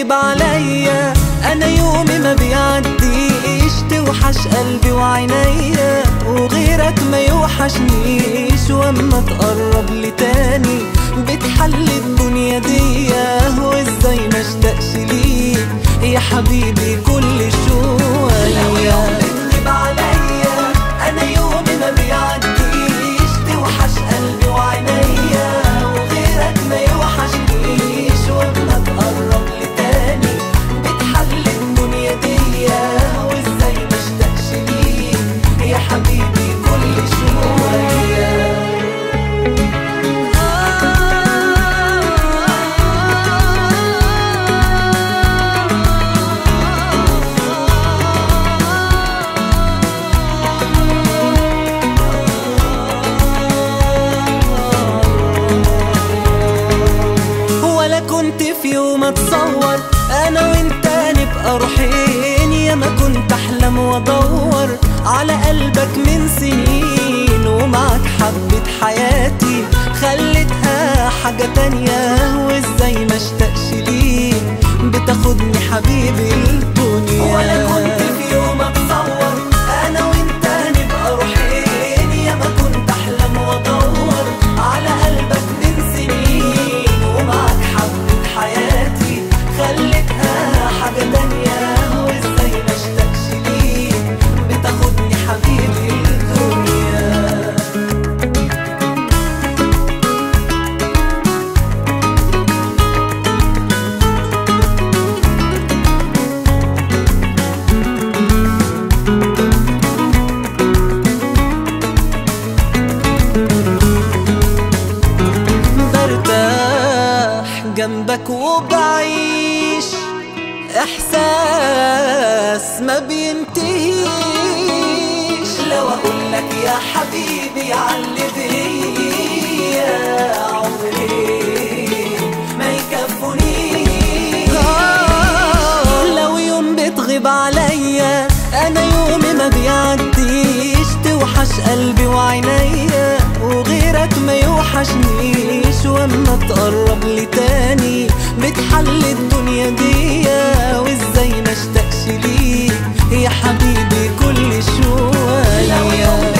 بتغيب عليا انا يومي ما بيعديش، توحش قلبي وعينيا وغيرك ما يوحشنيش، واما تقرب لي تاني بتحل الدنيا دي، وازاي ما اشتاقش ليك يا حبيبي كل شوية. لو يوم بتغيب عليا انا يومي ما بيعديش، توحش قلبي وعينيا وغيرك ما يوحشنيش، واما تقرب لي تاني بتحل الدنيا دي، وازاي ما اشتاقش ليك يا حبيبي كل شوية. كنت في يوم اتصور انا وانت نبقى روحين، يا ما كنت احلم وادور على قلبك من سنين، ومعك حبة حياتي خلتها حاجة تانية، وازاي ما اشتاقش ليك بتاخدني حبيبي الدنيا. ولا كنت في يوم اتصور انا وانت نبقى روحين، يا ما كنت احلم وادور على قلبك من سنين، ومعك حبة حياتي خلتها حاجة تانية، وازاي ما اشتاقش ليك بتاخدني حبيبي الدنيا. برتاح جنبك وبعيش احساس ما بينتهيش، لو اقولك يا حبيبي علي بيا عمري ما يكفونيش. لو يوم بتغيب عليا انا يومي ما بيعديش، توحش قلبي وعينيا وغيرك ما يوحشنيش، واما تقرب لي تاني بتحل الدنيا دي، وازاي ما اشتاقش ليك يا حبيبي كل شوية.